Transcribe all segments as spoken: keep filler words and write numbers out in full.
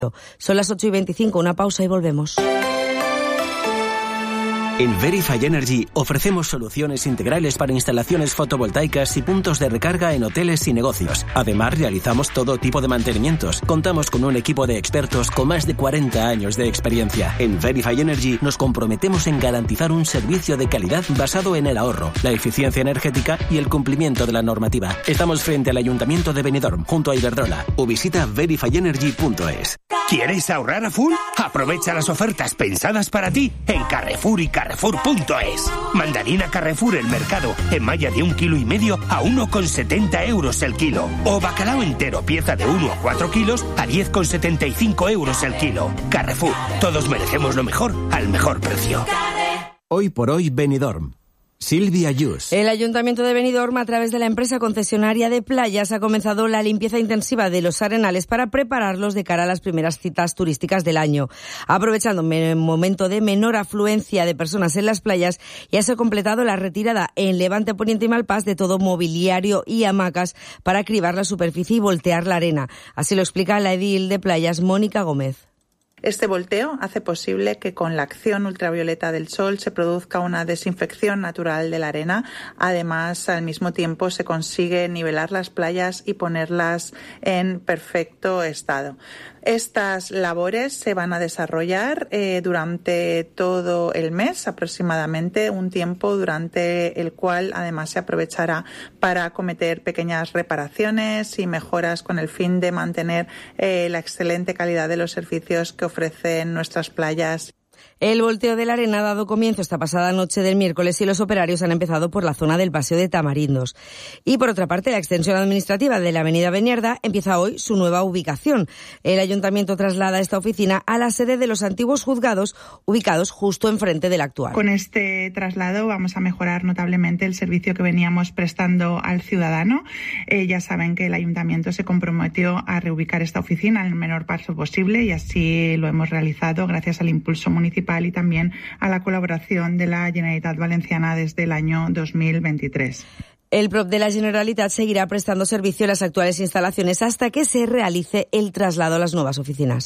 Son las ocho y veinticinco, una pausa y volvemos. En Verify Energy ofrecemos soluciones integrales para instalaciones fotovoltaicas y puntos de recarga en hoteles y negocios. Además, realizamos todo tipo de mantenimientos. Contamos con un equipo de expertos con más de cuarenta años de experiencia. En Verify Energy nos comprometemos en garantizar un servicio de calidad basado en el ahorro, la eficiencia energética y el cumplimiento de la normativa. Estamos frente al Ayuntamiento de Benidorm, junto a Iberdrola. O visita verify energy punto es. ¿Quieres ahorrar a full? Aprovecha las ofertas pensadas para ti en Carrefour y Carrefour punto es. Mandarina Carrefour El Mercado en malla de un kilo y medio a uno con setenta euros el kilo. O bacalao entero pieza de uno a cuatro kilos a diez con setenta y cinco euros el kilo. Carrefour, todos merecemos lo mejor al mejor precio. Hoy por hoy Benidorm. Silvia Yus. El Ayuntamiento de Benidorm, a través de la empresa concesionaria de playas, ha comenzado la limpieza intensiva de los arenales para prepararlos de cara a las primeras citas turísticas del año. Aprovechando un momento de menor afluencia de personas en las playas, ya se ha completado la retirada en Levante, Poniente y Malpás de todo mobiliario y hamacas para cribar la superficie y voltear la arena. Así lo explica la edil de playas, Mónica Gómez. Este volteo hace posible que con la acción ultravioleta del sol se produzca una desinfección natural de la arena. Además, al mismo tiempo se consigue nivelar las playas y ponerlas en perfecto estado. Estas labores se van a desarrollar eh, durante todo el mes, aproximadamente un tiempo durante el cual además se aprovechará para acometer pequeñas reparaciones y mejoras con el fin de mantener eh, la excelente calidad de los servicios que ofrecen nuestras playas. El volteo de la arena ha dado comienzo esta pasada noche del miércoles y los operarios han empezado por la zona del Paseo de Tamarindos. Y por otra parte, la extensión administrativa de la avenida Beniarda empieza hoy su nueva ubicación. El Ayuntamiento traslada esta oficina a la sede de los antiguos juzgados, ubicados justo enfrente del actual. Con este traslado vamos a mejorar notablemente el servicio que veníamos prestando al ciudadano. Eh, ya saben que el Ayuntamiento se comprometió a reubicar esta oficina en el menor plazo posible y así lo hemos realizado gracias al impulso municipal y también a la colaboración de la Generalitat Valenciana desde el año dos mil veintitrés. El P R O P de la Generalitat seguirá prestando servicio en las actuales instalaciones hasta que se realice el traslado a las nuevas oficinas.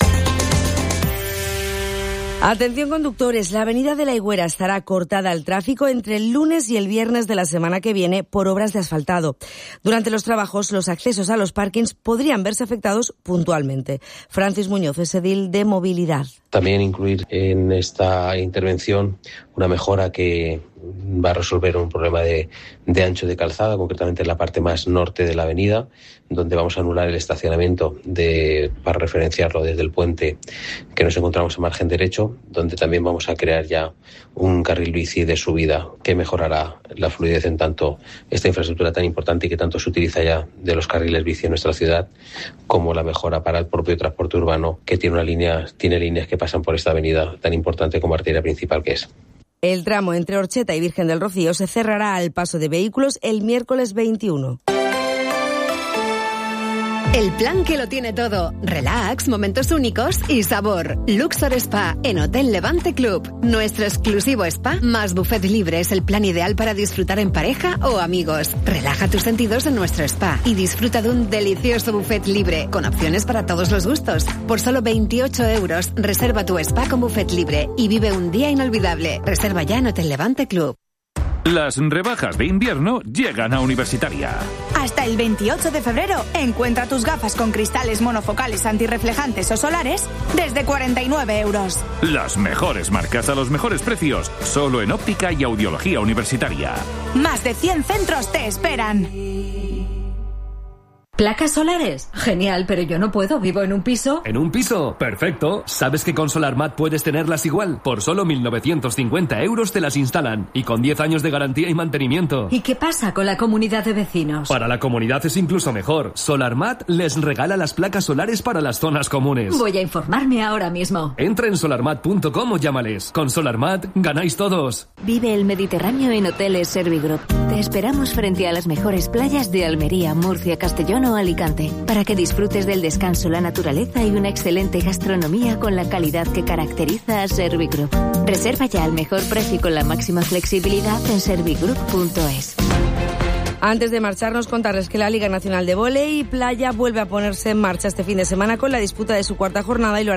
Atención conductores, la avenida de la Higuera estará cortada al tráfico entre el lunes y el viernes de la semana que viene por obras de asfaltado. Durante los trabajos, los accesos a los parkings podrían verse afectados puntualmente. Francis Muñoz es edil de Movilidad. También incluir en esta intervención una mejora que va a resolver un problema de, de ancho de calzada, concretamente en la parte más norte de la avenida, donde vamos a anular el estacionamiento de, para referenciarlo desde el puente que nos encontramos en margen derecho, donde también vamos a crear ya un carril bici de subida que mejorará la fluidez en tanto esta infraestructura tan importante y que tanto se utiliza ya de los carriles bici en nuestra ciudad, como la mejora para el propio transporte urbano, que tiene una línea, tiene líneas que pasan por esta avenida tan importante como arteria principal que es. El tramo entre Orcheta y Virgen del Rocío se cerrará al paso de vehículos el miércoles veintiuno. El plan que lo tiene todo. Relax, momentos únicos y sabor. Luxor Spa en Hotel Levante Club. Nuestro exclusivo spa más buffet libre es el plan ideal para disfrutar en pareja o amigos. Relaja tus sentidos en nuestro spa y disfruta de un delicioso buffet libre con opciones para todos los gustos. Por solo veintiocho euros, reserva tu spa con buffet libre y vive un día inolvidable. Reserva ya en Hotel Levante Club. Las rebajas de invierno llegan a Universitaria. Hasta el veintiocho de febrero, encuentra tus gafas con cristales monofocales antirreflejantes o solares desde cuarenta y nueve euros. Las mejores marcas a los mejores precios, solo en óptica y audiología universitaria. Más de cien centros te esperan. ¿Placas solares? Genial, pero yo no puedo, vivo en un piso. ¿En un piso? Perfecto. ¿Sabes que con SolarMat puedes tenerlas igual? Por solo mil novecientos cincuenta euros te las instalan. Y con diez años de garantía y mantenimiento. ¿Y qué pasa con la comunidad de vecinos? Para la comunidad es incluso mejor. SolarMat les regala las placas solares para las zonas comunes. Voy a informarme ahora mismo. Entra en solarmat punto com o llámales. Con SolarMat ganáis todos. Vive el Mediterráneo en Hoteles Servigroup. Te esperamos frente a las mejores playas de Almería, Murcia, Castellón o Alicante, para que disfrutes del descanso, la naturaleza y una excelente gastronomía con la calidad que caracteriza a Servigroup. Reserva ya al mejor precio y con la máxima flexibilidad en servigroup punto es. Antes de marcharnos, contarles que la Liga Nacional de Vóley y Playa vuelve a ponerse en marcha este fin de semana con la disputa de su cuarta jornada y lo